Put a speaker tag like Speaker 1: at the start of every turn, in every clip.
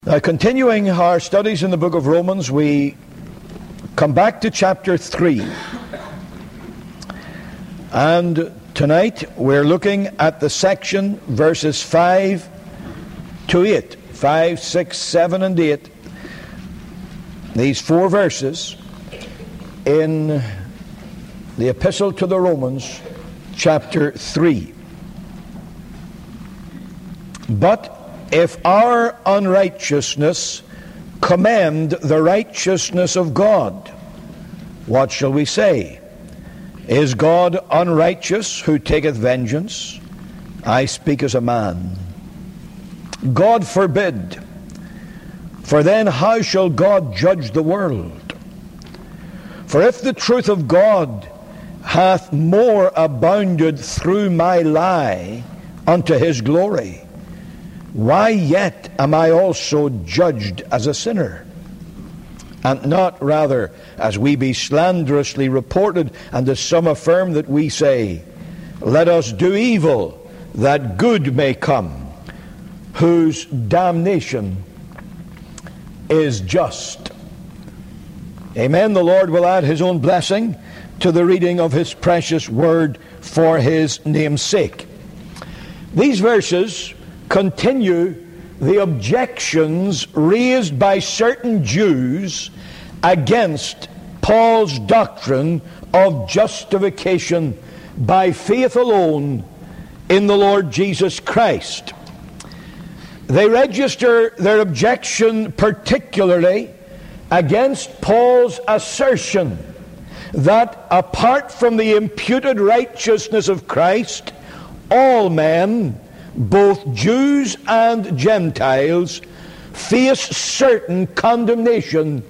Speaker 1: Now, continuing our studies in the book of Romans, we come back to chapter 3. And tonight we're looking at the section verses 5 to 8. 5, 6, 7, and 8. These four verses in the Epistle to the Romans, chapter 3. But if our unrighteousness commend the righteousness of God, what shall we say? Is God unrighteous who taketh vengeance? I speak as a man. God forbid. For then how shall God judge the world? For if the truth of God hath more abounded through my lie unto his glory, why yet am I also judged as a sinner? And not rather as we be slanderously reported, and as some affirm that we say, let us do evil, that good may come, whose damnation is just. Amen. The Lord will add his own blessing to the reading of his precious word for his name's sake. These verses continue the objections raised by certain Jews against Paul's doctrine of justification by faith alone in the Lord Jesus Christ. They register their objection particularly against Paul's assertion that apart from the imputed righteousness of Christ, all men, both Jews and Gentiles, face certain condemnation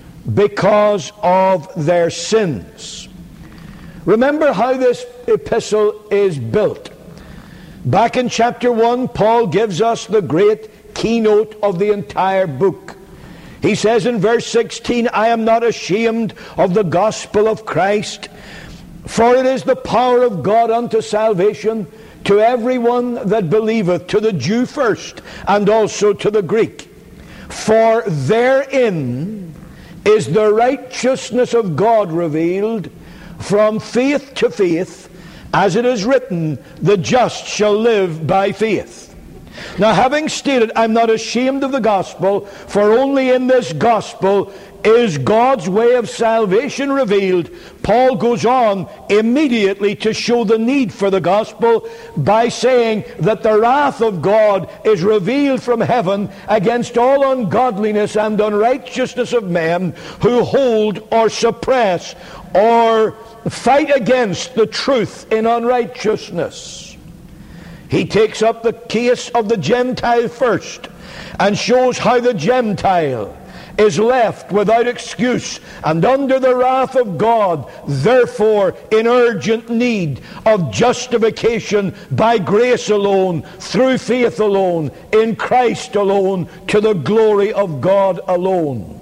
Speaker 1: because of their sins. Remember how this epistle is built. Back in chapter 1, Paul gives us the great keynote of the entire book. He says in verse 16, I am not ashamed of the gospel of Christ, for it is the power of God unto salvation to everyone that believeth, to the Jew first, and also to the Greek. For therein is the righteousness of God revealed from faith to faith, as it is written, the just shall live by faith. Now, having stated, I'm not ashamed of the gospel, for only in this gospel is God's way of salvation revealed, Paul goes on immediately to show the need for the gospel by saying that the wrath of God is revealed from heaven against all ungodliness and unrighteousness of men who hold or suppress or fight against the truth in unrighteousness. He takes up the case of the Gentile first and shows how the Gentile is left without excuse and under the wrath of God, therefore in urgent need of justification by grace alone, through faith alone, in Christ alone, to the glory of God alone.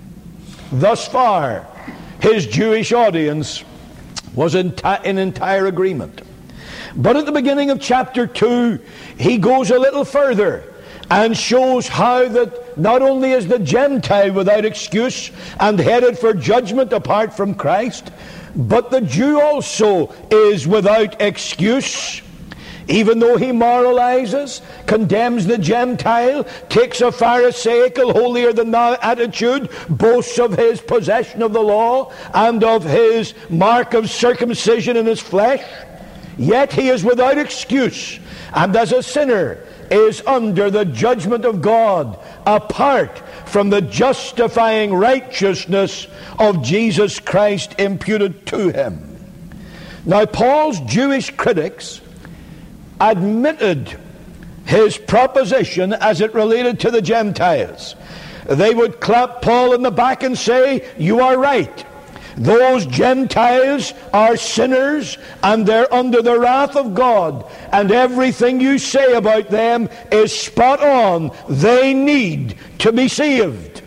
Speaker 1: Thus far, his Jewish audience was in entire agreement. But at the beginning of chapter 2, he goes a little further and shows how that not only is the Gentile without excuse and headed for judgment apart from Christ, but the Jew also is without excuse. Even though he moralizes, condemns the Gentile, takes a pharisaical, holier-than-thou attitude, boasts of his possession of the law and of his mark of circumcision in his flesh, yet he is without excuse, and as a sinner is under the judgment of God apart from the justifying righteousness of Jesus Christ imputed to him. Now, Paul's Jewish critics admitted his proposition as it related to the Gentiles. They would clap Paul in the back and say, you are right. Those Gentiles are sinners and they're under the wrath of God, and everything you say about them is spot on. They need to be saved.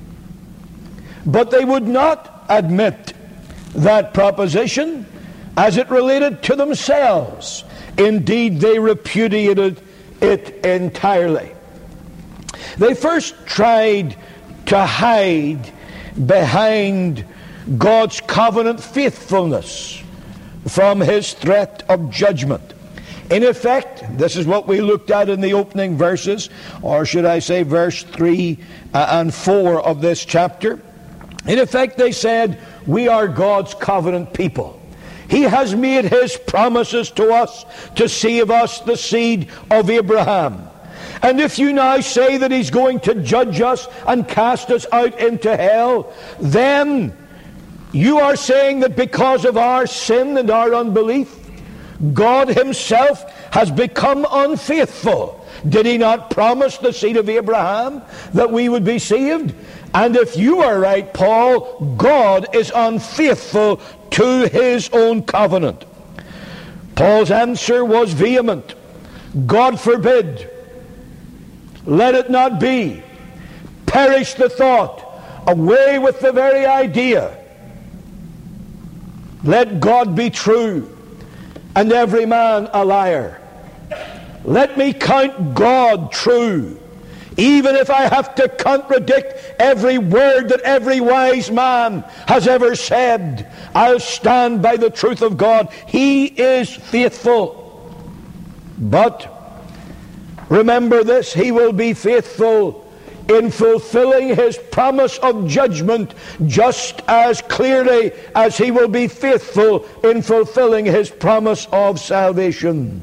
Speaker 1: But they would not admit that proposition as it related to themselves. Indeed, they repudiated it entirely. They first tried to hide behind God's covenant faithfulness from his threat of judgment. In effect, this is what we looked at in the opening verses, or should I say verse 3 and 4 of this chapter. In effect, they said, we are God's covenant people. He has made his promises to us to save us, the seed of Abraham. And if you now say that he's going to judge us and cast us out into hell, then you are saying that because of our sin and our unbelief, God himself has become unfaithful. Did he not promise the seed of Abraham that we would be saved? And if you are right, Paul, God is unfaithful to his own covenant. Paul's answer was vehement. God forbid. Let it not be. Perish the thought. Away with the very idea. Let God be true, and every man a liar. Let me count God true, even if I have to contradict every word that every wise man has ever said. I'll stand by the truth of God. He is faithful. But remember this, he will be faithful in fulfilling his promise of judgment just as clearly as he will be faithful in fulfilling his promise of salvation.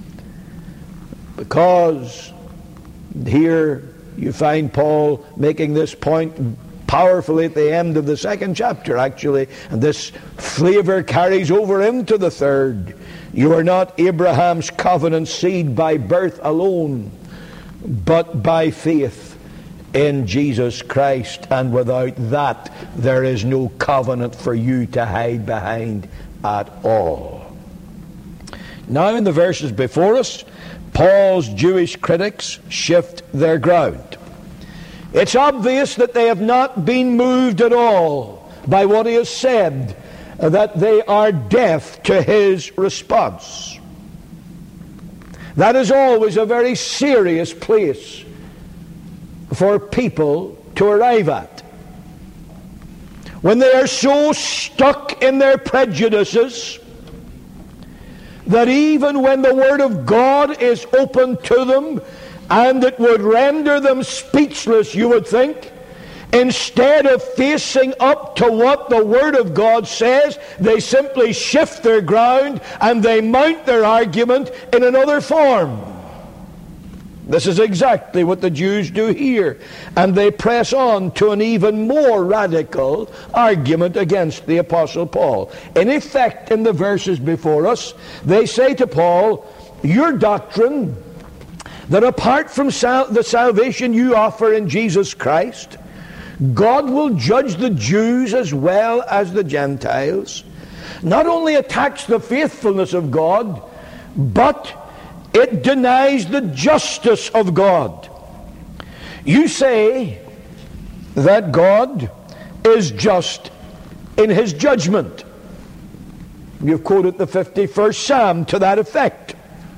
Speaker 1: Because here you find Paul making this point powerfully at the end of the second chapter, actually, and this flavor carries over into the third. You are not Abraham's covenant seed by birth alone, but by faith in Jesus Christ, and without that there is no covenant for you to hide behind at all. Now in the verses before us, Paul's Jewish critics shift their ground. It's obvious that they have not been moved at all by what he has said, that they are deaf to his response. That is always a very serious place for people to arrive at. When they are so stuck in their prejudices that even when the Word of God is open to them and it would render them speechless, you would think, instead of facing up to what the Word of God says, they simply shift their ground and they mount their argument in another form. This is exactly what the Jews do here, and they press on to an even more radical argument against the Apostle Paul. In effect, in the verses before us, they say to Paul, your doctrine that apart from the salvation you offer in Jesus Christ, God will judge the Jews as well as the Gentiles, not only attacks the faithfulness of God, but it denies the justice of God. You say that God is just in his judgment. You've quoted the 51st Psalm to that effect.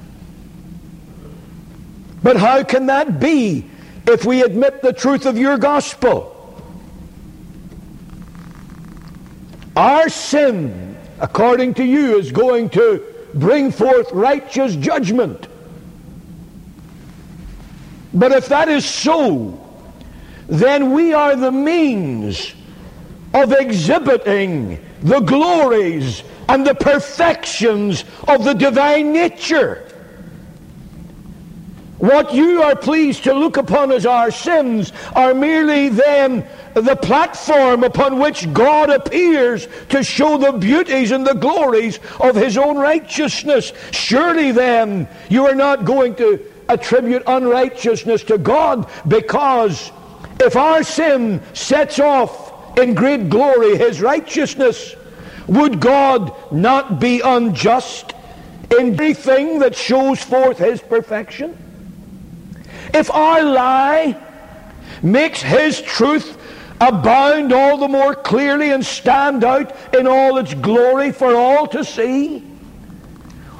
Speaker 1: But how can that be if we admit the truth of your gospel? Our sin, according to you, is going to bring forth righteous judgment. But if that is so, then we are the means of exhibiting the glories and the perfections of the divine nature. What you are pleased to look upon as our sins are merely then the platform upon which God appears to show the beauties and the glories of his own righteousness. Surely then you are not going to attribute unrighteousness to God, because if our sin sets off in great glory his righteousness, would God not be unjust in everything that shows forth his perfection? If our lie makes his truth abound all the more clearly and stand out in all its glory for all to see,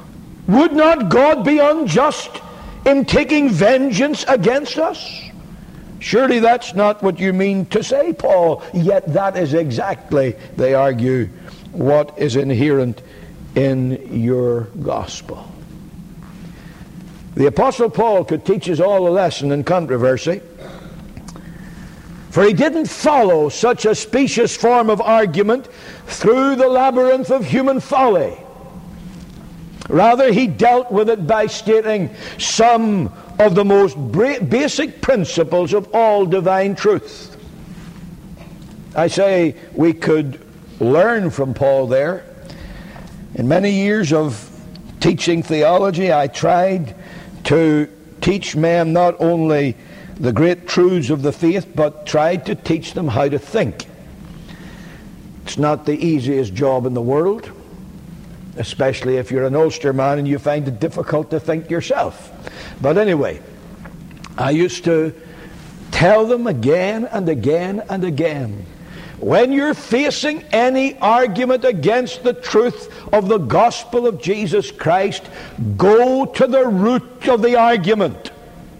Speaker 1: would not God be unjust in taking vengeance against us? Surely that's not what you mean to say, Paul. Yet that is exactly, they argue, what is inherent in your gospel. The Apostle Paul could teach us all a lesson in controversy, for he didn't follow such a specious form of argument through the labyrinth of human folly. Rather, he dealt with it by stating some of the most basic principles of all divine truth. I say we could learn from Paul there. In many years of teaching theology, I tried to teach men not only the great truths of the faith, but tried to teach them how to think. It's not the easiest job in the world, especially if you're an Ulster man and you find it difficult to think yourself. But anyway, I used to tell them again and again and again, when you're facing any argument against the truth of the gospel of Jesus Christ, go to the root of the argument.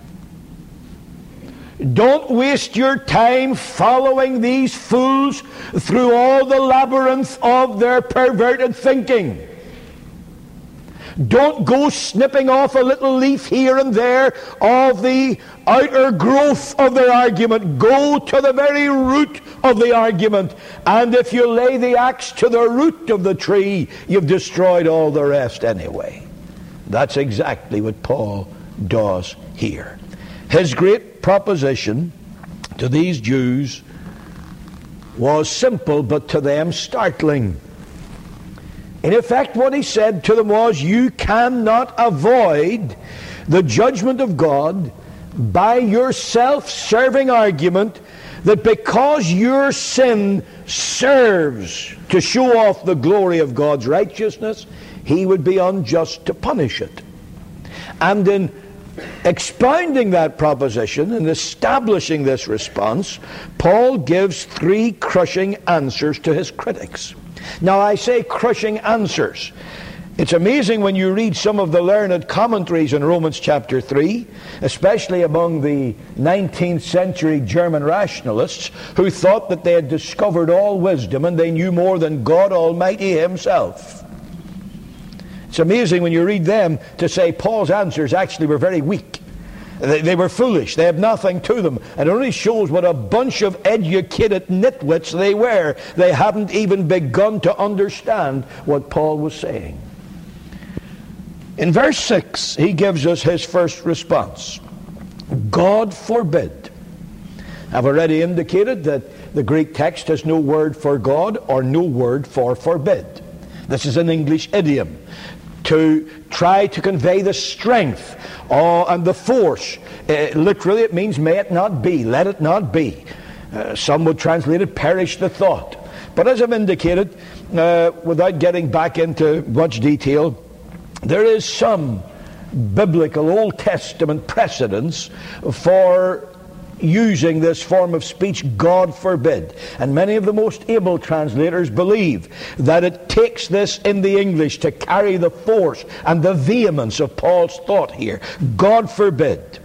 Speaker 1: Don't waste your time following these fools through all the labyrinth of their perverted thinking. Don't go snipping off a little leaf here and there of the outer growth of their argument. Go to the very root of the argument. And if you lay the axe to the root of the tree, you've destroyed all the rest anyway. That's exactly what Paul does here. His great proposition to these Jews was simple, but to them startling. In effect, what he said to them was, you cannot avoid the judgment of God by your self-serving argument that because your sin serves to show off the glory of God's righteousness, he would be unjust to punish it. And in expounding that proposition and establishing this response, Paul gives three crushing answers to his critics. Now, I say crushing answers. It's amazing when you read some of the learned commentaries in Romans chapter 3, especially among the 19th century German rationalists who thought that they had discovered all wisdom and they knew more than God Almighty himself. It's amazing when you read them to say Paul's answers actually were very weak. They were foolish. They had nothing to them. And it only shows what a bunch of educated nitwits they were. They hadn't even begun to understand what Paul was saying. In verse 6, he gives us his first response. God forbid. I've already indicated that the Greek text has no word for God or no word for forbid. This is an English idiom to try to convey the strength and the force. Literally it means may it not be, let it not be. Some would translate it perish the thought. But as I've indicated, without getting back into much detail, there is some biblical Old Testament precedence for using this form of speech, God forbid. And many of the most able translators believe that it takes this in the English to carry the force and the vehemence of Paul's thought here. God forbid.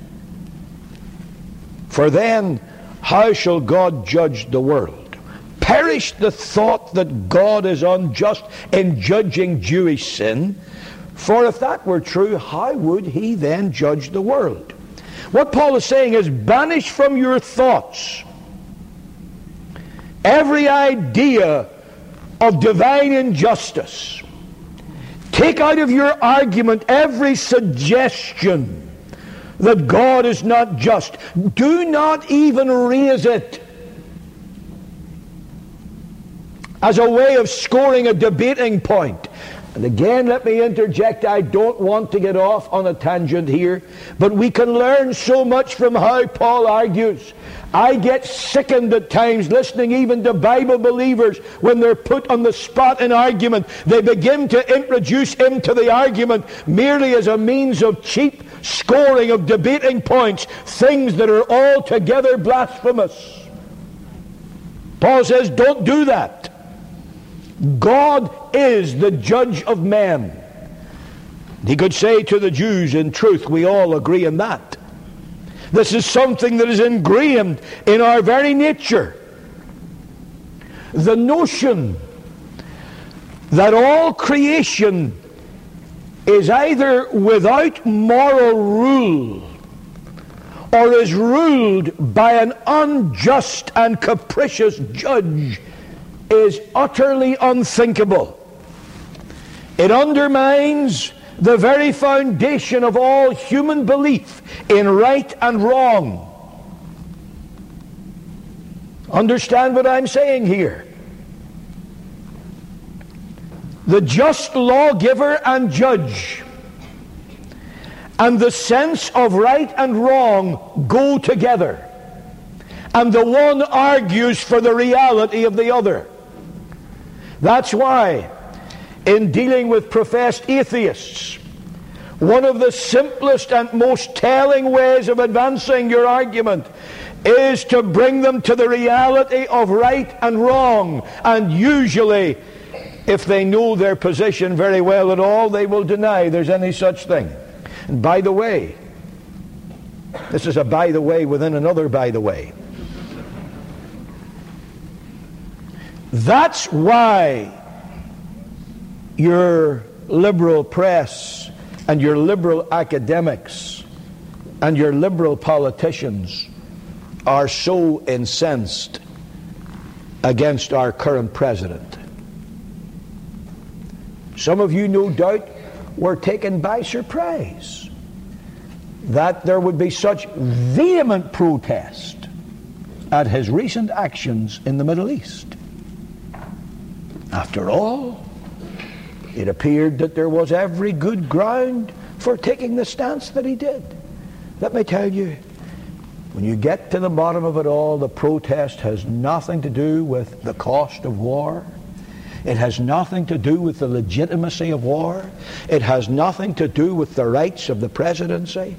Speaker 1: For then, how shall God judge the world? Perish the thought that God is unjust in judging Jewish sin. For if that were true, how would he then judge the world? What Paul is saying is, banish from your thoughts every idea of divine injustice. Take out of your argument every suggestion that God is not just. Do not even raise it as a way of scoring a debating point. And again, let me interject, I don't want to get off on a tangent here, but we can learn so much from how Paul argues. I get sickened at times listening even to Bible believers when they're put on the spot in argument. They begin to introduce him to the argument merely as a means of cheap scoring of debating points, things that are altogether blasphemous. Paul says, don't do that. God is the judge of men. He could say to the Jews, in truth, we all agree in that. This is something that is ingrained in our very nature. The notion that all creation is either without moral rule or is ruled by an unjust and capricious judge is utterly unthinkable. It undermines the very foundation of all human belief in right and wrong. Understand what I'm saying here. The just lawgiver and judge and the sense of right and wrong go together, and the one argues for the reality of the other. That's why, in dealing with professed atheists, one of the simplest and most telling ways of advancing your argument is to bring them to the reality of right and wrong. And usually, if they know their position very well at all, they will deny there's any such thing. And by the way, this is a by the way within another by the way. That's why your liberal press and your liberal academics and your liberal politicians are so incensed against our current president. Some of you, no doubt, were taken by surprise that there would be such vehement protest at his recent actions in the Middle East. After all, it appeared that there was every good ground for taking the stance that he did. Let me tell you, when you get to the bottom of it all, the protest has nothing to do with the cost of war. It has nothing to do with the legitimacy of war. It has nothing to do with the rights of the presidency.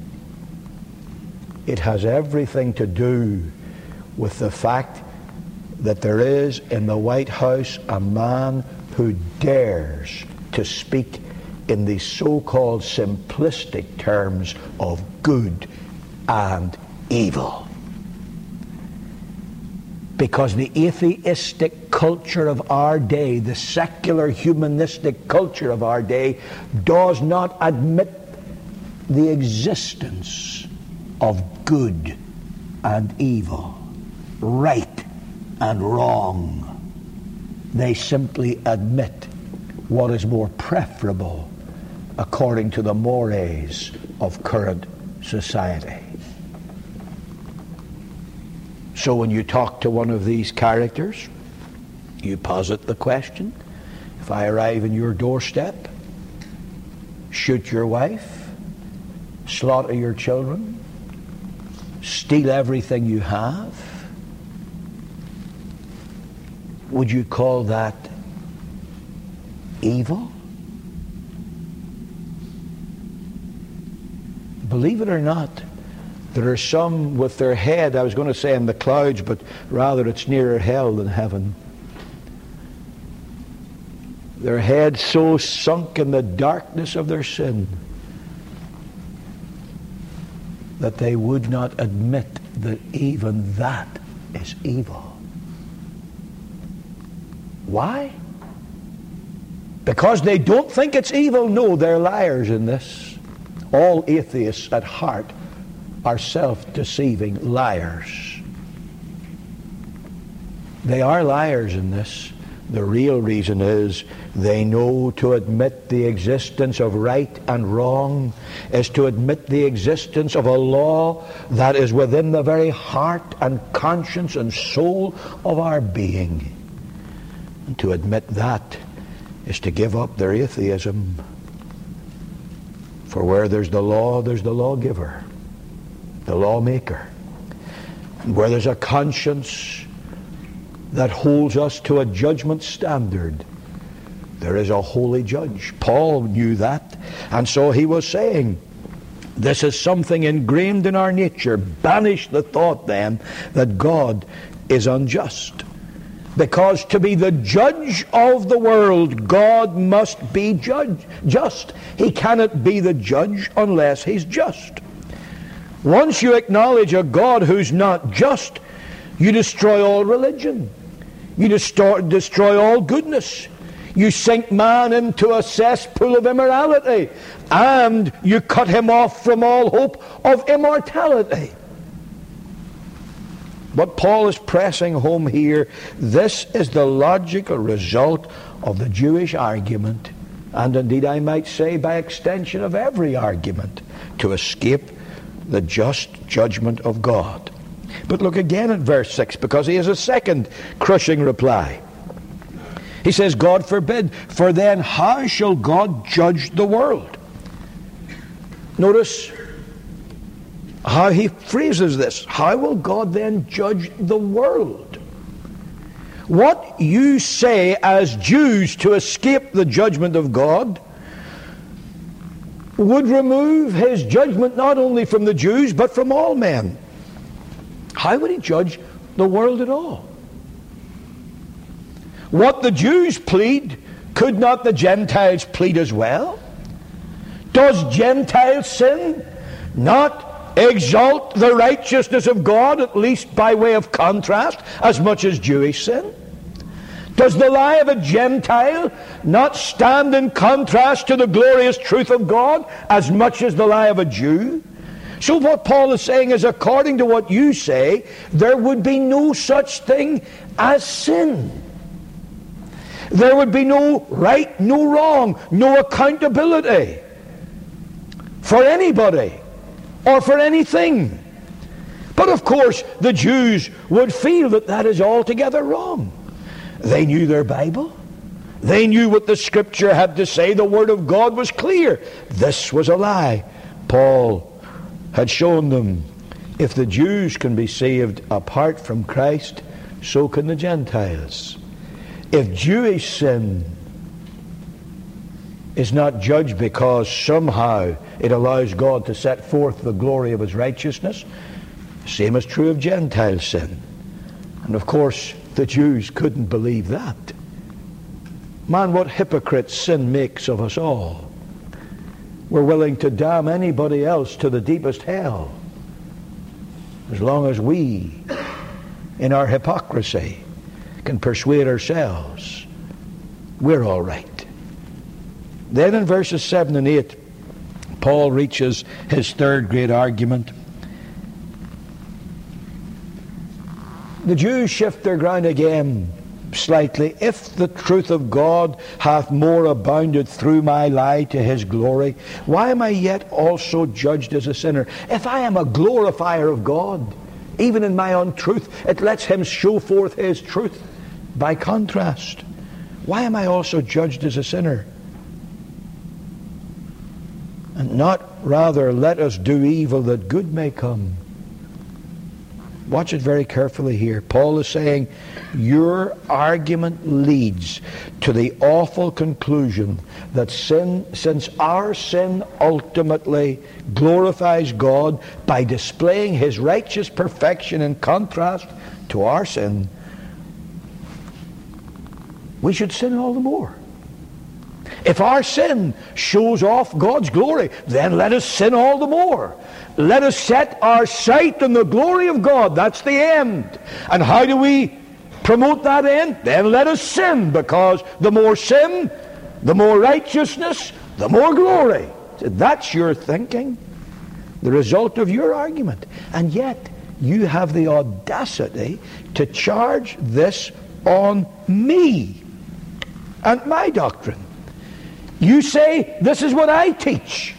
Speaker 1: It has everything to do with the fact that there is in the White House a man who dares to speak in the so-called simplistic terms of good and evil. Because the atheistic culture of our day, the secular humanistic culture of our day, does not admit the existence of good and evil, right and wrong. They simply admit what is more preferable according to the mores of current society. So when you talk to one of these characters, you posit the question, if I arrive in your doorstep, shoot your wife, slaughter your children, steal everything you have, would you call that evil? Believe it or not, there are some with their head, I was going to say in the clouds, but rather it's nearer hell than heaven. Their head so sunk in the darkness of their sin that they would not admit that even that is evil. Why? Because they don't think it's evil? No, they're liars in this. All atheists at heart are self-deceiving liars. They are liars in this. The real reason is they know to admit the existence of right and wrong is to admit the existence of a law that is within the very heart and conscience and soul of our being. And to admit that is to give up their atheism. For where there's the law, there's the lawgiver, the lawmaker. And where there's a conscience that holds us to a judgment standard, there is a holy judge. Paul knew that, and so he was saying, this is something ingrained in our nature. Banish the thought then that God is unjust. Because to be the judge of the world, God must be just. He cannot be the judge unless he's just. Once you acknowledge a God who's not just, you destroy all religion. You destroy all goodness. You sink man into a cesspool of immorality, and you cut him off from all hope of immortality. What Paul is pressing home here, this is the logical result of the Jewish argument, and indeed I might say by extension of every argument, to escape the just judgment of God. But look again at verse 6, because he has a second crushing reply. He says, God forbid, for then how shall God judge the world? Notice how he phrases this. How will God then judge the world? What you say as Jews to escape the judgment of God would remove his judgment not only from the Jews but from all men. How would he judge the world at all? What the Jews plead, could not the Gentiles plead as well? Does Gentile sin not exalt the righteousness of God, at least by way of contrast, as much as Jewish sin? Does the lie of a Gentile not stand in contrast to the glorious truth of God as much as the lie of a Jew? So what Paul is saying is, according to what you say, there would be no such thing as sin. There would be no right, no wrong, no accountability for anybody or for anything. But of course, the Jews would feel that that is altogether wrong. They knew their Bible. They knew what the Scripture had to say. The Word of God was clear. This was a lie. Paul had shown them, if the Jews can be saved apart from Christ, so can the Gentiles. If Jewish sin is not judged because somehow it allows God to set forth the glory of his righteousness, the same is true of Gentile sin. And of course, the Jews couldn't believe that. Man, what hypocrites sin makes of us all. We're willing to damn anybody else to the deepest hell as long as we, in our hypocrisy, can persuade ourselves we're all right. Then in verses 7 and 8, Paul reaches his third great argument. The Jews shift their ground again slightly. If the truth of God hath more abounded through my lie to his glory, why am I yet also judged as a sinner? If I am a glorifier of God, even in my untruth, it lets him show forth his truth. By contrast, why am I also judged as a sinner? And not rather, let us do evil that good may come. Watch it very carefully here. Paul is saying, your argument leads to the awful conclusion that sin, since our sin ultimately glorifies God by displaying his righteous perfection in contrast to our sin, we should sin all the more. If our sin shows off God's glory, then let us sin all the more. Let us set our sight on the glory of God. That's the end. And how do we promote that end? Then let us sin, because the more sin, the more righteousness, the more glory. That's your thinking, the result of your argument. And yet, you have the audacity to charge this on me and my doctrine. You say, this is what I teach.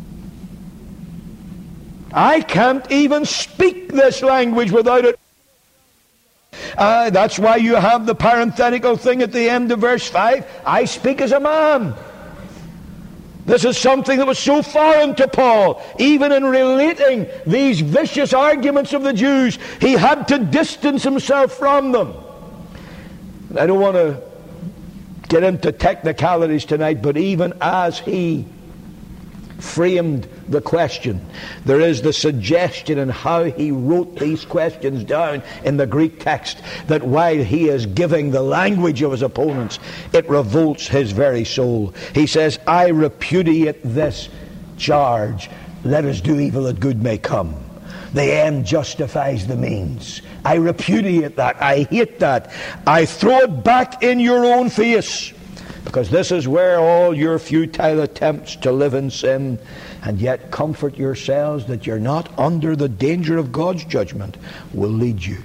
Speaker 1: I can't even speak this language without it. That's why you have the parenthetical thing at the end of verse 5. I speak as a man. This is something that was so foreign to Paul. Even in relating these vicious arguments of the Jews, he had to distance himself from them. I don't want to get into technicalities tonight, but even as he framed the question, there is the suggestion in how he wrote these questions down in the Greek text, that while he is giving the language of his opponents, it revolts his very soul. He says, I repudiate this charge. Let us do evil that good may come. The end justifies the means. I repudiate that. I hate that. I throw it back in your own face. Because this is where all your futile attempts to live in sin and yet comfort yourselves that you're not under the danger of God's judgment will lead you.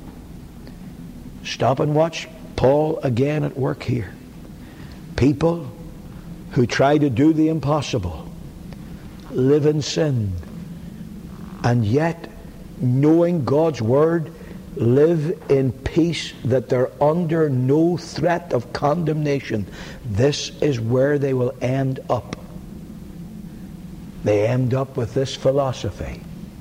Speaker 1: Stop and watch Paul again at work here. People who try to do the impossible, live in sin, and yet, knowing God's word, live in peace, that they're under no threat of condemnation. This is where they will end up. They end up with this philosophy: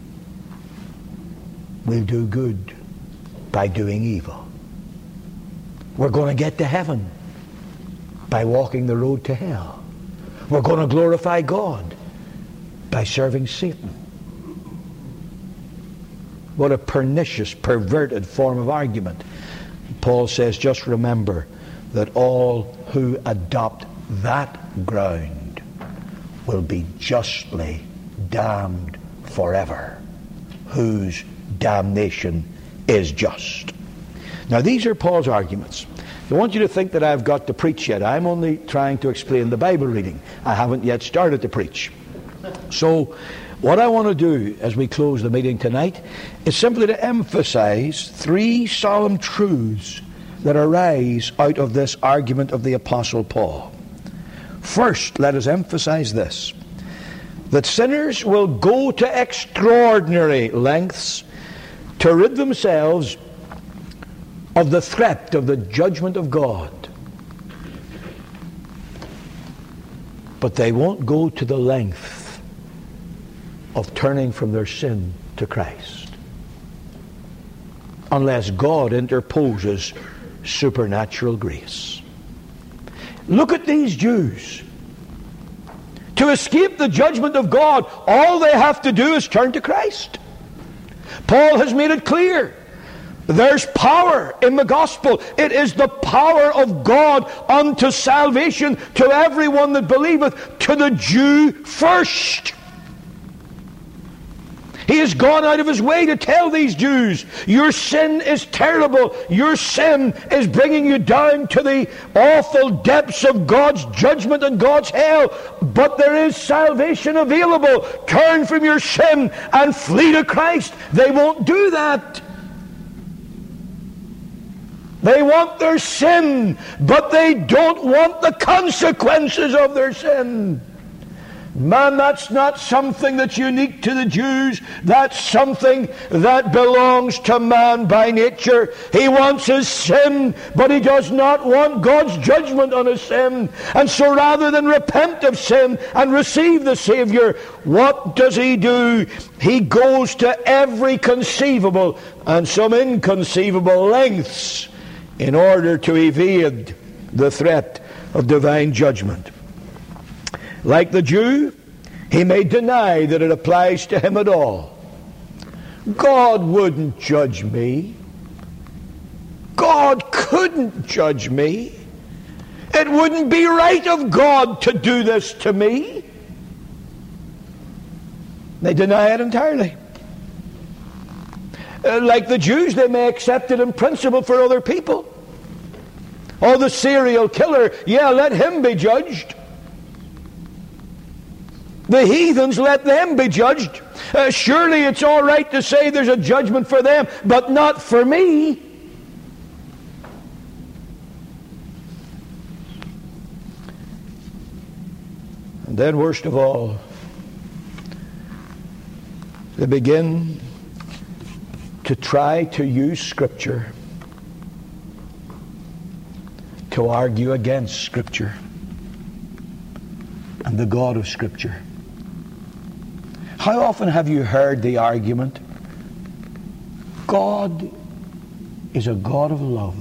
Speaker 1: we'll do good by doing evil. We're going to get to heaven by walking the road to hell. We're going to glorify God by serving Satan. What a pernicious, perverted form of argument. Paul says, just remember that all who adopt that ground will be justly damned forever, whose damnation is just. Now, these are Paul's arguments. I don't want you to think that I've got to preach yet. I'm only trying to explain the Bible reading. I haven't yet started to preach. So, what I want to do as we close the meeting tonight is simply to emphasize three solemn truths that arise out of this argument of the Apostle Paul. First, let us emphasize this: that sinners will go to extraordinary lengths to rid themselves of the threat of the judgment of God. But they won't go to the length of turning from their sin to Christ unless God interposes supernatural grace. Look at these Jews. To escape the judgment of God, all they have to do is turn to Christ. Paul has made it clear. There's power in the gospel. It is the power of God unto salvation to everyone that believeth, to the Jew first. He has gone out of his way to tell these Jews, your sin is terrible. Your sin is bringing you down to the awful depths of God's judgment and God's hell. But there is salvation available. Turn from your sin and flee to Christ. They won't do that. They want their sin, but they don't want the consequences of their sin. Man, that's not something that's unique to the Jews. That's something that belongs to man by nature. He wants his sin, but he does not want God's judgment on his sin. And so rather than repent of sin and receive the Savior, what does he do? He goes to every conceivable and some inconceivable lengths in order to evade the threat of divine judgment. Like the Jew, he may deny that it applies to him at all. God wouldn't judge me. God couldn't judge me. It wouldn't be right of God to do this to me. They deny it entirely. Like the Jews, they may accept it in principle for other people. Oh, the serial killer, yeah, let him be judged. The heathens, let them be judged. Surely it's all right to say there's a judgment for them, but not for me. And then, worst of all, they begin to try to use Scripture to argue against Scripture and the God of Scripture. How often have you heard the argument, God is a God of love,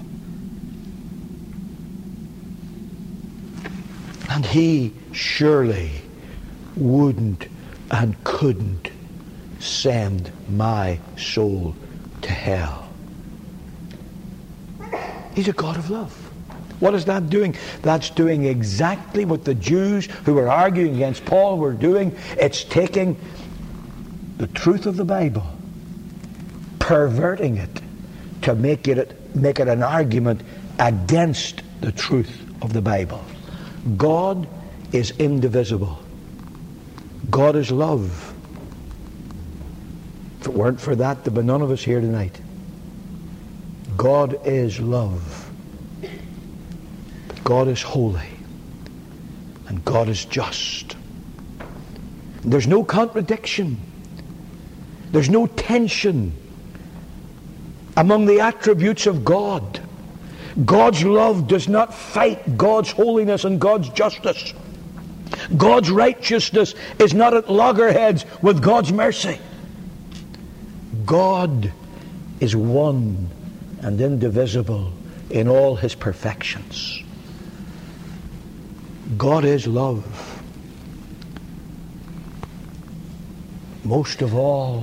Speaker 1: and He surely wouldn't and couldn't send my soul to hell. He's a God of love. What is that doing? That's doing exactly what the Jews who were arguing against Paul were doing. It's taking the truth of the Bible, perverting it to make it an argument against the truth of the Bible. God is indivisible. God is love. If it weren't for that, there'd be none of us here tonight. God is love. God is holy. And God is just. There's no contradiction. There's no tension among the attributes of God. God's love does not fight God's holiness and God's justice. God's righteousness is not at loggerheads with God's mercy. God is one and indivisible in all his perfections. God is love. Most of all,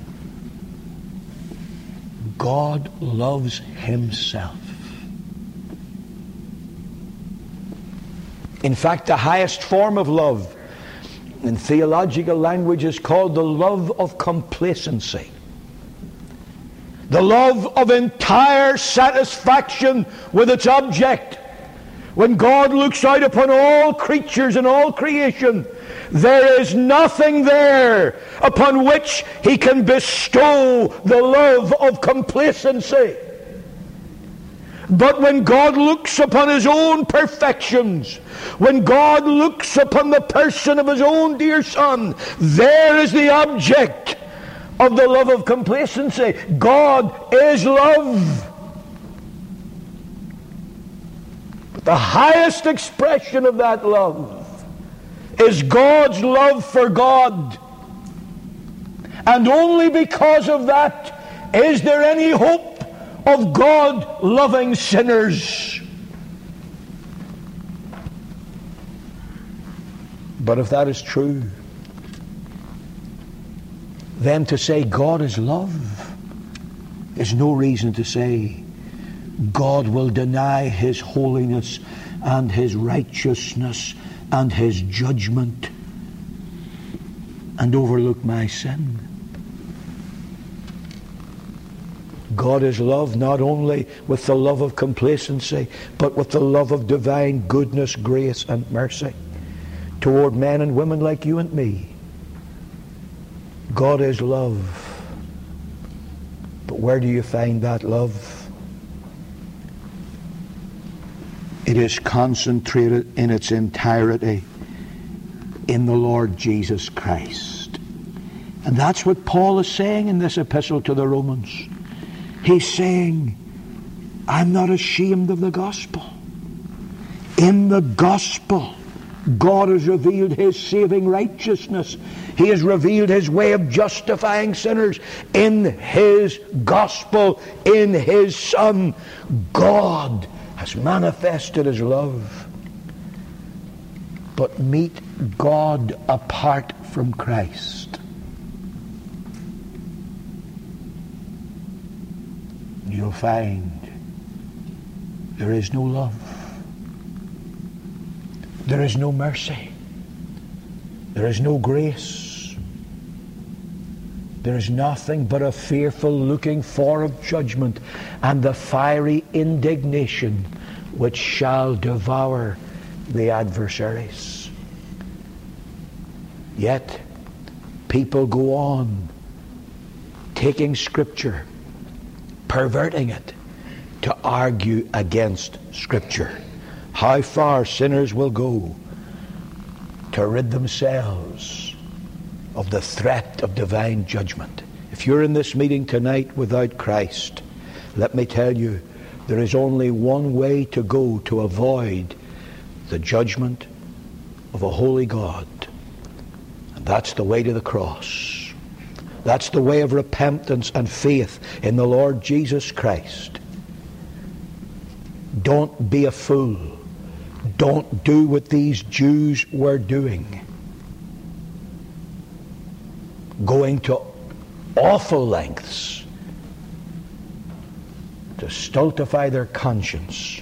Speaker 1: God loves himself. In fact, the highest form of love in theological language is called the love of complacency. The love of entire satisfaction with its object. When God looks out upon all creatures and all creation, there is nothing there upon which he can bestow the love of complacency. But when God looks upon his own perfections, when God looks upon the person of his own dear Son, there is the object of the love of complacency. God is love. But the highest expression of that love is God's love for God. And only because of that is there any hope of God loving sinners. But if that is true, then to say God is love is no reason to say God will deny his holiness and his righteousness and his judgment and overlook my sin. God is love not only with the love of complacency, but with the love of divine goodness, grace, and mercy toward men and women like you and me. God is love. But where do you find that love? It is concentrated in its entirety in the Lord Jesus Christ. And that's what Paul is saying in this epistle to the Romans. He's saying, I'm not ashamed of the gospel. In the gospel, God has revealed his saving righteousness. He has revealed his way of justifying sinners. In his gospel, in his Son, God has manifested his love. But meet God apart from Christ. You'll find there is no love. There is no mercy. There is no grace. There is nothing but a fearful looking for of judgment and the fiery indignation which shall devour the adversaries. Yet people go on taking Scripture, perverting it to argue against Scripture. How far sinners will go to rid themselves of the threat of divine judgment. If you're in this meeting tonight without Christ, let me tell you, there is only one way to go to avoid the judgment of a holy God. And that's the way to the cross. That's the way of repentance and faith in the Lord Jesus Christ. Don't be a fool. Don't do what these Jews were doing. Going to awful lengths to stultify their conscience,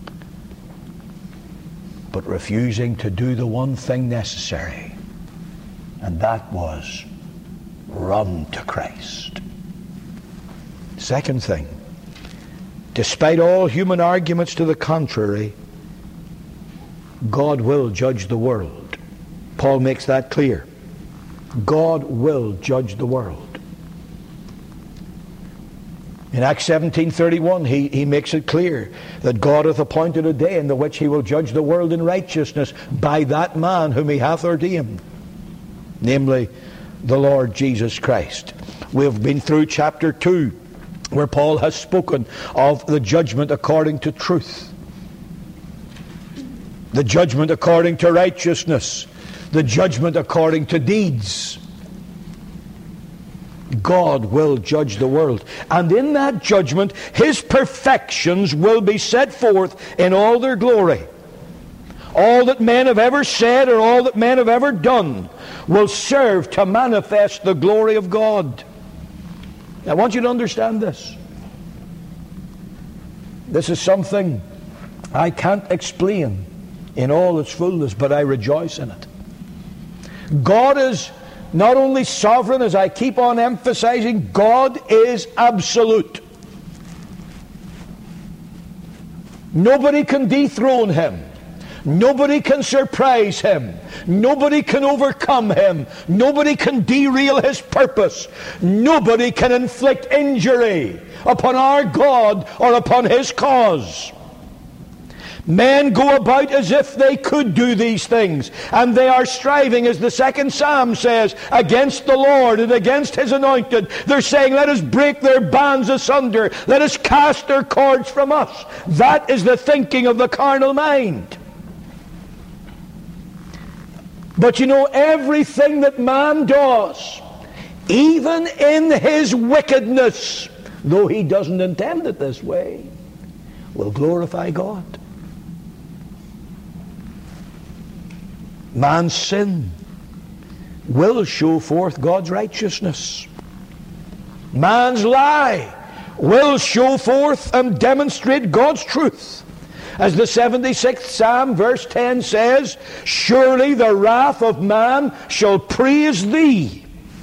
Speaker 1: but refusing to do the one thing necessary, and that was run to Christ. Second thing, despite all human arguments to the contrary, God will judge the world. Paul makes that clear. God will judge the world. In Acts 17:31, he makes it clear that God hath appointed a day in the which he will judge the world in righteousness by that man whom he hath ordained, namely the Lord Jesus Christ. We have been through chapter 2, where Paul has spoken of the judgment according to truth, the judgment according to righteousness, the judgment according to deeds. God will judge the world. And in that judgment, his perfections will be set forth in all their glory. All that men have ever said or all that men have ever done will serve to manifest the glory of God. I want you to understand this. This is something I can't explain in all its fullness, but I rejoice in it. God is not only sovereign, as I keep on emphasizing, God is absolute. Nobody can dethrone him. Nobody can surprise him. Nobody can overcome him. Nobody can derail his purpose. Nobody can inflict injury upon our God or upon his cause. Men go about as if they could do these things, and they are striving, as the second Psalm says, against the Lord and against his anointed. They're saying, let us break their bands asunder. Let us cast their cords from us. That is the thinking of the carnal mind. But you know, everything that man does, even in his wickedness, though he doesn't intend it this way, will glorify God. Man's sin will show forth God's righteousness. Man's lie will show forth and demonstrate God's truth. As the 76th Psalm, verse 10 says, surely the wrath of man shall praise thee.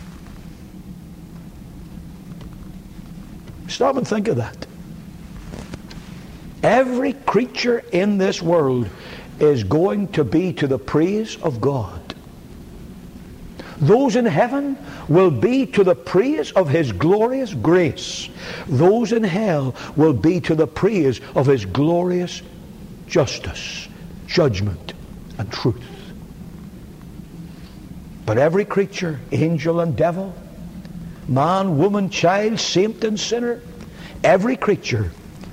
Speaker 1: Stop and think of that. Every creature in this world is going to be to the praise of God. Those in heaven will be to the praise of his glorious grace. Those in hell will be to the praise of his glorious justice, judgment, and truth. But every creature, angel and devil, man, woman, child, saint and sinner, every creature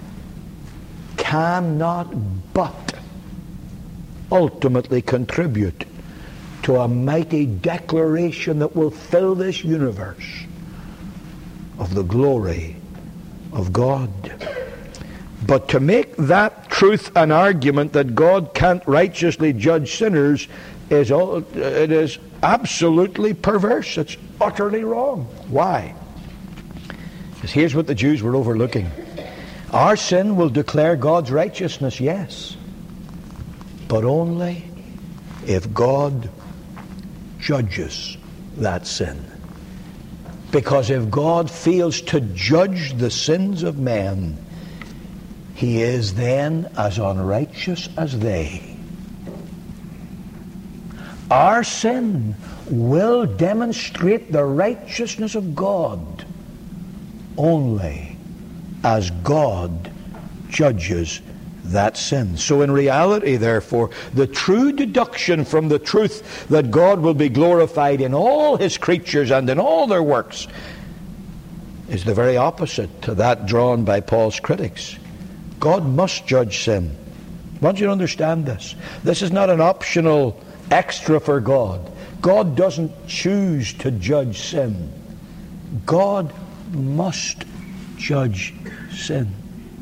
Speaker 1: cannot but ultimately contribute to a mighty declaration that will fill this universe of the glory of God. But to make that truth an argument that God can't righteously judge sinners it is absolutely perverse. It's utterly wrong. Why? Because here's what the Jews were overlooking. Our sin will declare God's righteousness, yes, but only if God judges that sin. Because if God fails to judge the sins of men, he is then as unrighteous as they. Our sin will demonstrate the righteousness of God only as God judges that sin. So in reality, therefore, the true deduction from the truth that God will be glorified in all his creatures and in all their works is the very opposite to that drawn by Paul's critics. God must judge sin. I want you to understand this. This is not an optional extra for God. God doesn't choose to judge sin. God must judge sin.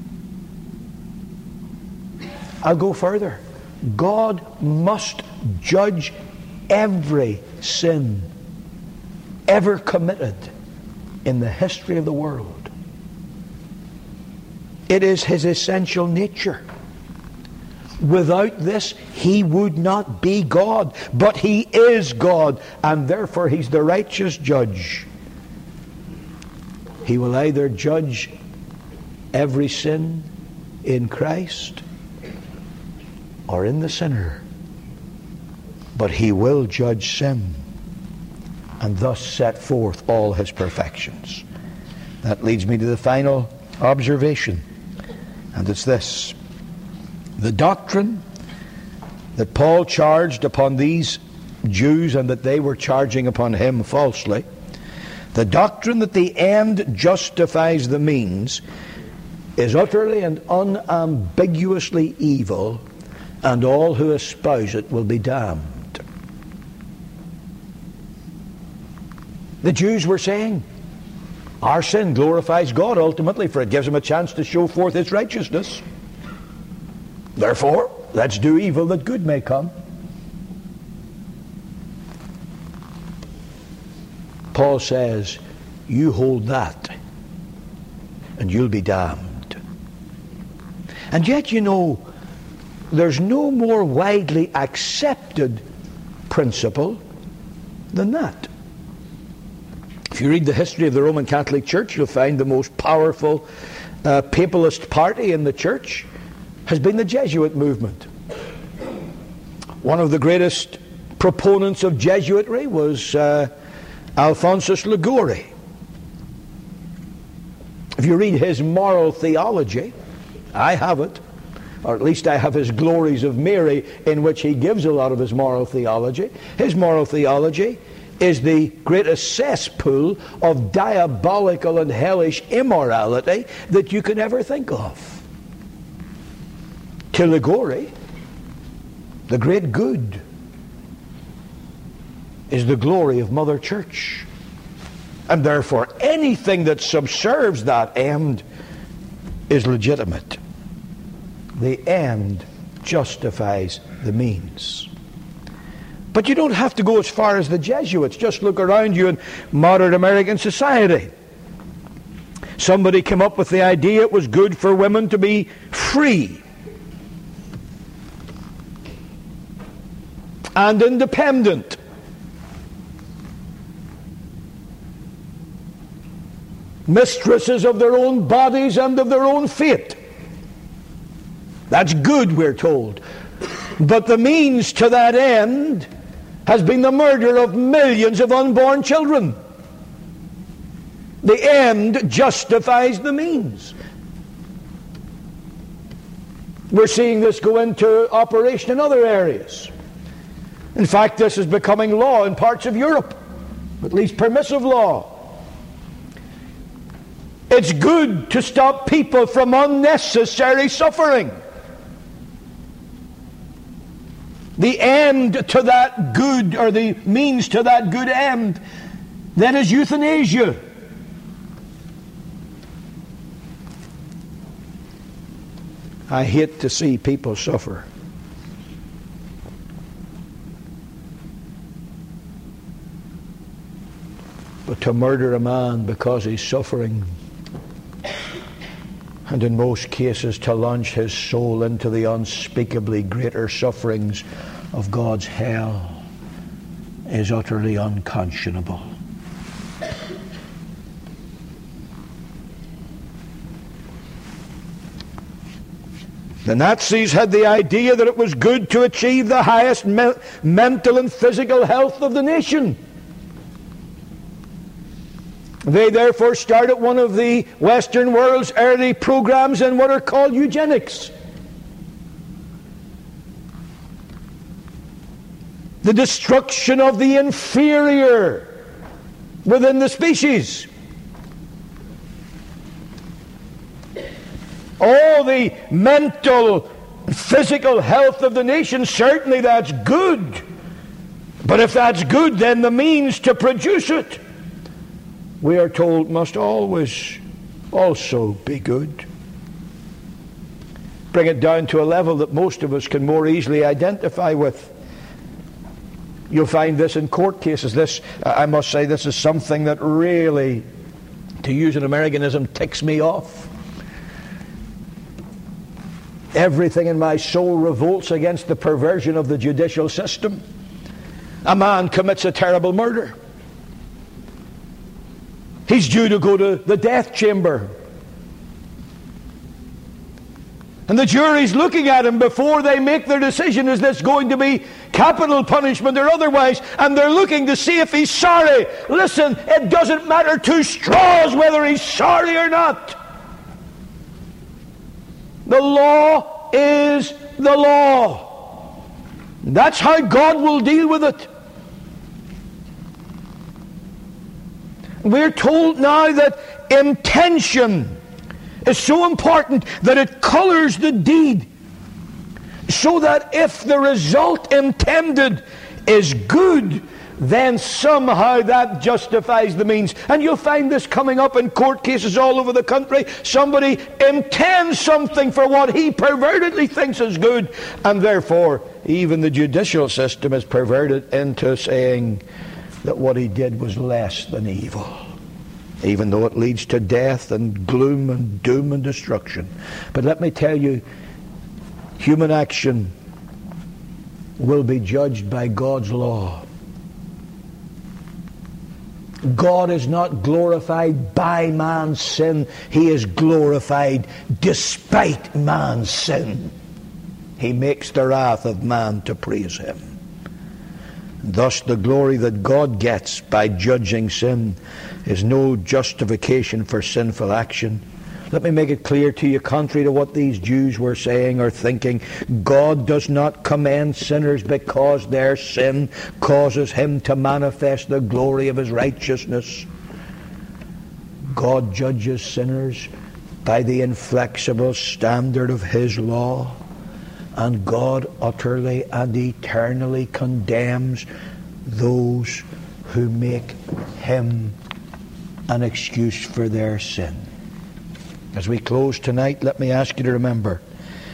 Speaker 1: I'll go further. God must judge every sin ever committed in the history of the world. It is his essential nature. Without this, he would not be God. But he is God, and therefore he's the righteous judge. He will either judge every sin in Christ or in the sinner. But he will judge sin and thus set forth all his perfections. That leads me to the final observation, and it's this. The doctrine that Paul charged upon these Jews, and that they were charging upon him falsely, the doctrine that the end justifies the means, is utterly and unambiguously evil, and all who espouse it will be damned. The Jews were saying, our sin glorifies God ultimately, for it gives him a chance to show forth his righteousness. Therefore, let's do evil that good may come. Paul says, you hold that and you'll be damned. And yet, you know, there's no more widely accepted principle than that. If you read the history of the Roman Catholic Church, you'll find the most powerful papalist party in the church has been the Jesuit movement. One of the greatest proponents of Jesuitry was Alphonsus Liguori. If you read his moral theology, I have it, or at least I have his Glories of Mary, in which he gives a lot of his moral theology. His moral theology is the greatest cesspool of diabolical and hellish immorality that you can ever think of. To Liguori, the great good is the glory of Mother Church. And therefore anything that subserves that end is legitimate. The end justifies the means. But you don't have to go as far as the Jesuits. Just look around you in modern American society. Somebody came up with the idea it was good for women to be free and independent. Mistresses of their own bodies and of their own fate. That's good, we're told. But the means to that end has been the murder of millions of unborn children. The end justifies the means. We're seeing this go into operation in other areas. In fact, this is becoming law in parts of Europe, at least permissive law. It's good to stop people from unnecessary suffering. The end to that good, or the means to that good end, then is euthanasia. I hate to see people suffer. But to murder a man because he's suffering, and in most cases to launch his soul into the unspeakably greater sufferings of God's hell, is utterly unconscionable. The Nazis had the idea that it was good to achieve the highest mental and physical health of the nation. They therefore started one of the Western world's early programs in what are called eugenics. The destruction of the inferior within the species. All the mental, physical health of the nation, certainly that's good. But if that's good, then the means to produce it, we are told, must always also be good. Bring it down to a level that most of us can more easily identify with. You'll find this in court cases. This, I must say, this is something that really, to use an Americanism, ticks me off. Everything in my soul revolts against the perversion of the judicial system. A man commits a terrible murder. He's due to go to the death chamber. And the jury's looking at him before they make their decision. Is this going to be capital punishment or otherwise? And they're looking to see if he's sorry. Listen, it doesn't matter two straws whether he's sorry or not. The law is the law. That's how God will deal with it. We're told now that intention is so important that it colors the deed, so that if the result intended is good, then somehow that justifies the means. And you'll find this coming up in court cases all over the country. Somebody intends something for what he pervertedly thinks is good, and therefore even the judicial system is perverted into saying that what he did was less than evil, even though it leads to death and gloom and doom and destruction. But let me tell you, human action will be judged by God's law. God is not glorified by man's sin. He is glorified despite man's sin. He makes the wrath of man to praise him. Thus, the glory that God gets by judging sin is no justification for sinful action. Let me make it clear to you, contrary to what these Jews were saying or thinking, God does not commend sinners because their sin causes him to manifest the glory of his righteousness. God judges sinners by the inflexible standard of his law, and God utterly and eternally condemns those who make him an excuse for their sin. As we close tonight, let me ask you to remember,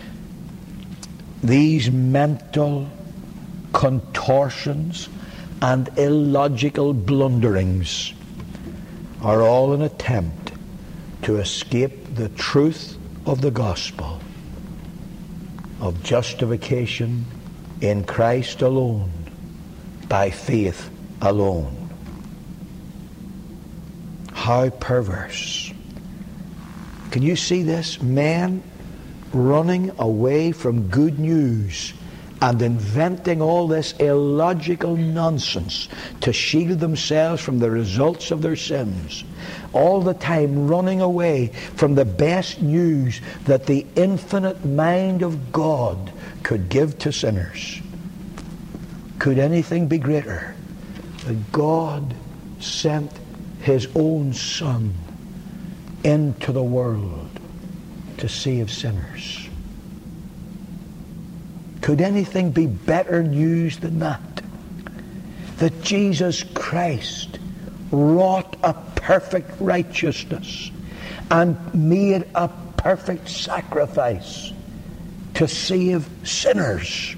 Speaker 1: these mental contortions and illogical blunderings are all an attempt to escape the truth of the gospel of justification in Christ alone, by faith alone. How perverse. Can you see this? Men running away from good news and inventing all this illogical nonsense to shield themselves from the results of their sins. All the time running away from the best news that the infinite mind of God could give to sinners. Could anything be greater? That God sent his own Son into the world to save sinners. Could anything be better news than that? That Jesus Christ wrought a perfect righteousness and made a perfect sacrifice to save sinners.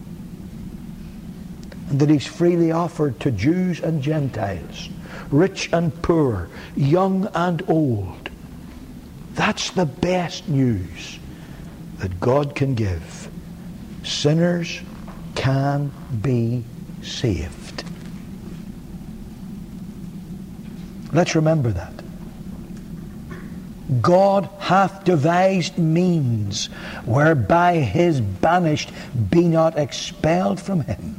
Speaker 1: And that he's freely offered to Jews and Gentiles, rich and poor, young and old. That's the best news that God can give. Sinners can be saved. Let's remember that. God hath devised means whereby his banished be not expelled from him.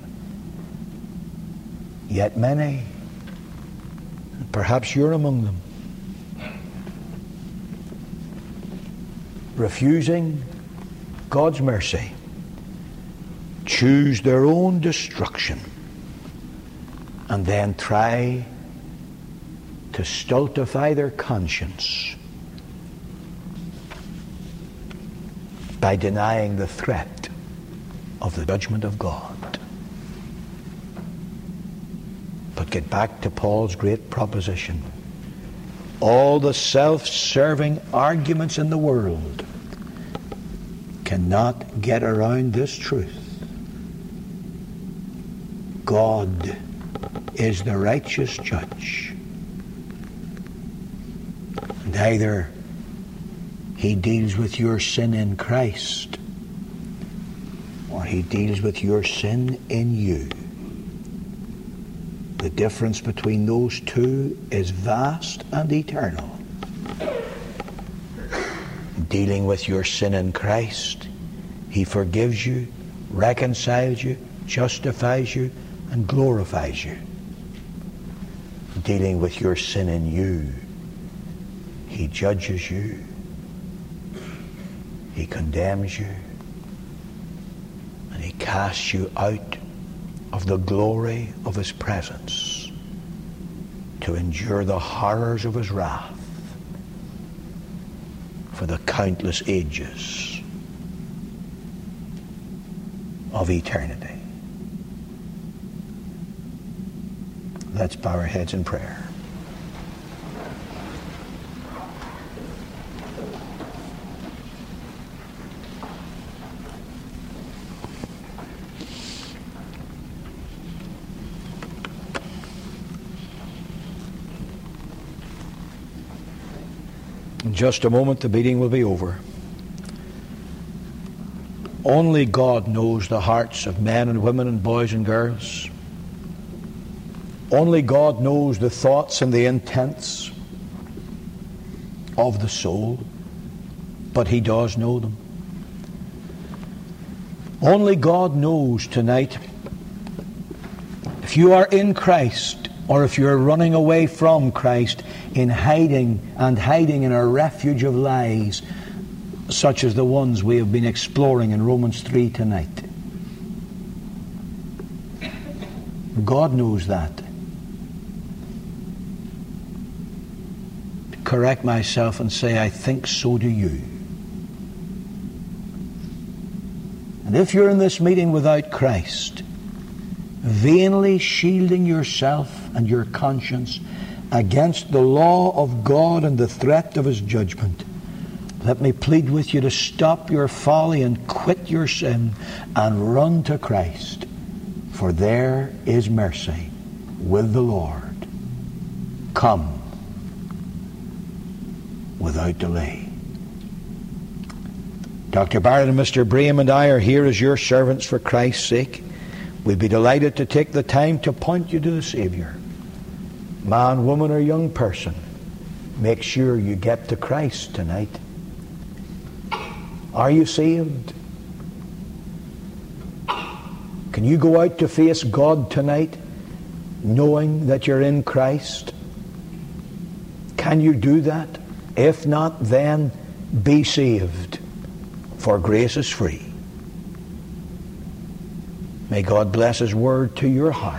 Speaker 1: Yet many, perhaps you're among them, refusing God's mercy, choose their own destruction, and then try to stultify their conscience by denying the threat of the judgment of God. But get back to Paul's great proposition. All the self-serving arguments in the world cannot get around this truth. God is the righteous judge. And either he deals with your sin in Christ, or he deals with your sin in you. The difference between those two is vast and eternal. Dealing with your sin in Christ, He forgives you, reconciles you, justifies you, and glorifies you. Dealing with your sin in you, He judges you, He condemns you, and He casts you out of the glory of His presence to endure the horrors of His wrath for the countless ages of eternity. Let's bow our heads in prayer. In just a moment, the meeting will be over. Only God knows the hearts of men and women and boys and girls. Only God knows the thoughts and the intents of the soul, but He does know them. Only God knows tonight if you are in Christ or if you're running away from Christ in hiding in a refuge of lies such as the ones we have been exploring in Romans 3 tonight. God knows that. To correct myself and say, I think so do you. And if you're in this meeting without Christ, vainly shielding yourself and your conscience against the law of God and the threat of His judgment, let me plead with you to stop your folly and quit your sin and run to Christ, for there is mercy with the Lord. Come without delay. Dr. Barrett and Mr. Braham and I are here as your servants for Christ's sake. We'd be delighted to take the time to point you to the Savior. Man, woman, or young person, make sure you get to Christ tonight. Are you saved? Can you go out to face God tonight knowing that you're in Christ? Can you do that? If not, then be saved, for grace is free. May God bless His word to your heart,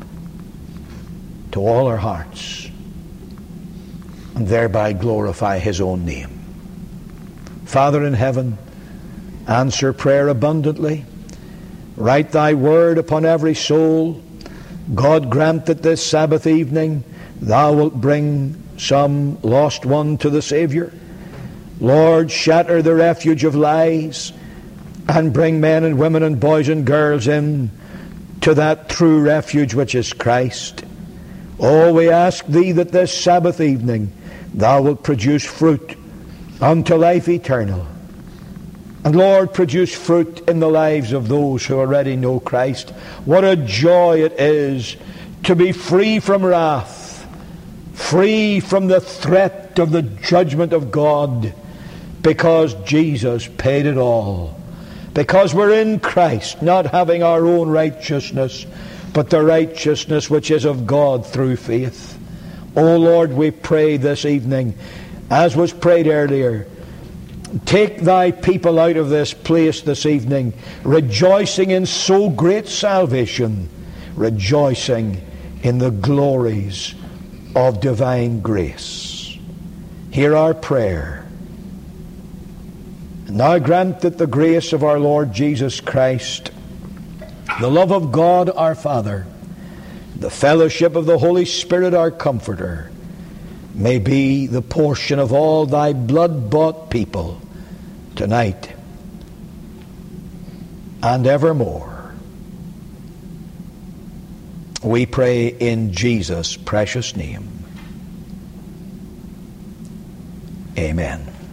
Speaker 1: to all our hearts, and thereby glorify His own name. Father in heaven, answer prayer abundantly. Write Thy word upon every soul. God, grant that this Sabbath evening Thou wilt bring some lost one to the Savior. Lord, shatter the refuge of lies and bring men and women and boys and girls in to that true refuge which is Christ. Oh, we ask Thee that this Sabbath evening Thou wilt produce fruit unto life eternal. And Lord, produce fruit in the lives of those who already know Christ. What a joy it is to be free from wrath, free from the threat of the judgment of God, because Jesus paid it all. Because we're in Christ, not having our own righteousness, but the righteousness which is of God through faith. Oh Lord, we pray this evening, as was prayed earlier, take Thy people out of this place this evening, rejoicing in so great salvation, rejoicing in the glories of divine grace. Hear our prayer. And now grant that the grace of our Lord Jesus Christ, the love of God our Father, the fellowship of the Holy Spirit our Comforter, may be the portion of all Thy blood-bought people tonight and evermore. We pray in Jesus' precious name. Amen.